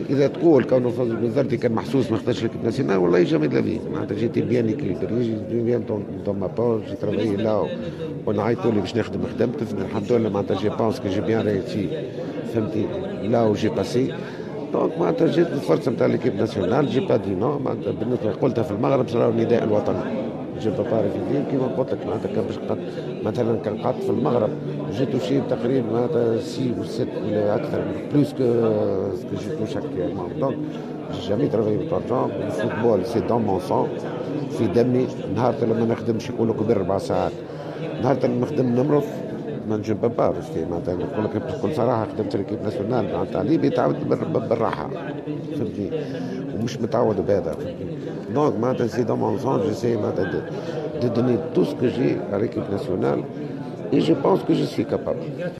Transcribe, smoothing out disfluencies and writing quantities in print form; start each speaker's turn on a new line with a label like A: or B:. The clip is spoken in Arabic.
A: اذا تقول كونه فوز بن زرتي كان محسوس ما اختارش ليكيب ناسيونال والله جامي لا في معناتها جيتي بيان اكيليبري جيتي بيان دون ما بور جي ترافاي لا ونعيطوا لي باش نخدم خدمت الحمد لله معناتها جي بونس كي جي بيان ريتي فهمتي لا وجي باسي دونك معناتها جيت الفرصه نتاع ليكيب ناسيونال جي با دي نو معناتها بالنسبه قلتها في المغرب صار النداء الوطني جو باباري في الدين كيما قلت لك معناتها كان باش مثلا كان قعدت في المغرب جيت وشي تقريبا معناتها 6 و 7 اكثر بلوس كو جي توش اكتوالمون دونك جامي ترافاي بارجون الفوتبول سي دون مون سون في دمي نهار لما نخدمش يقول لك ب4 ساعات نهار لما نخدم نمرض ما نجيب بابا معناتها نقول لك بكل صراحه خدمت ليكيب ناسيونال معناتها علي بيتعود بالراحه فهمتني ومش متعود بهذا دونك معناتها سي دون مون سون جيسي معناتها de donner tout ce que j'ai à l'équipe nationale et je pense que je suis capable.